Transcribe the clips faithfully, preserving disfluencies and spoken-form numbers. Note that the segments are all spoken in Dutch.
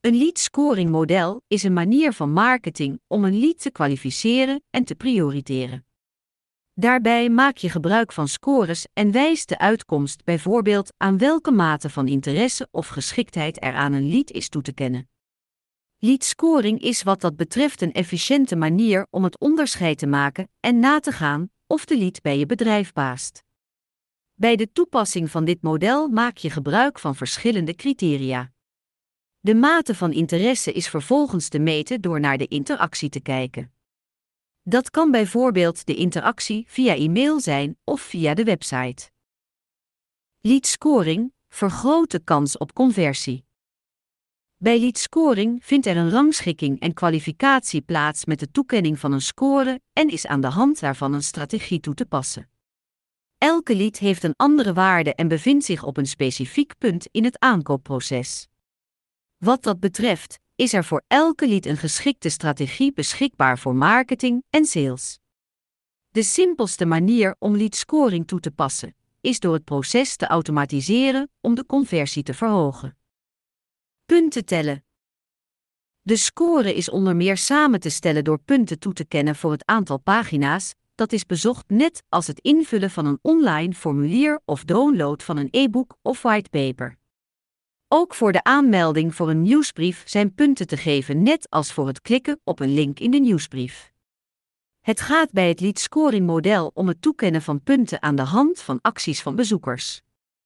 Een lead scoring model is een manier van marketing om een lead te kwalificeren en te prioriteren. Daarbij maak je gebruik van scores en wijst de uitkomst bijvoorbeeld aan welke mate van interesse of geschiktheid er aan een lead is toe te kennen. Lead scoring is wat dat betreft een efficiënte manier om het onderscheid te maken en na te gaan of de lead bij je bedrijf past. Bij de toepassing van dit model maak je gebruik van verschillende criteria. De mate van interesse is vervolgens te meten door naar de interactie te kijken. Dat kan bijvoorbeeld de interactie via e-mail zijn of via de website. Lead scoring vergroot de kans op conversie. Bij lead scoring vindt er een rangschikking en kwalificatie plaats met de toekenning van een score en is aan de hand daarvan een strategie toe te passen. Elke lead heeft een andere waarde en bevindt zich op een specifiek punt in het aankoopproces. Wat dat betreft, is er voor elke lead een geschikte strategie beschikbaar voor marketing en sales. De simpelste manier om lead scoring toe te passen, is door het proces te automatiseren om de conversie te verhogen. Punten tellen. De score is onder meer samen te stellen door punten toe te kennen voor het aantal pagina's dat is bezocht, net als het invullen van een online formulier of download van een e-book of whitepaper. Ook voor de aanmelding voor een nieuwsbrief zijn punten te geven, net als voor het klikken op een link in de nieuwsbrief. Het gaat bij het lead scoring model om het toekennen van punten aan de hand van acties van bezoekers.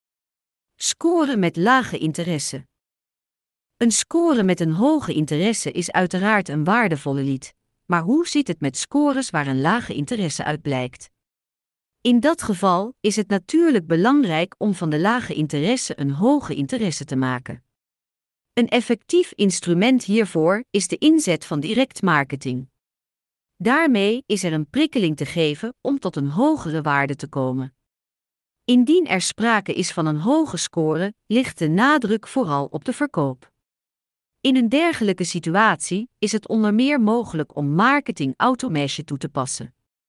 Scoren met lage interesse. Een score met een hoge interesse is uiteraard een waardevolle lead, maar hoe zit het met scores waar een lage interesse uit blijkt? In dat geval is het natuurlijk belangrijk om van de lage interesse een hoge interesse te maken. Een effectief instrument hiervoor is de inzet van direct marketing. Daarmee is er een prikkeling te geven om tot een hogere waarde te komen. Indien er sprake is van een hoge score, ligt de nadruk vooral op de verkoop. In een dergelijke situatie is het onder meer mogelijk om marketing automation toe te passen.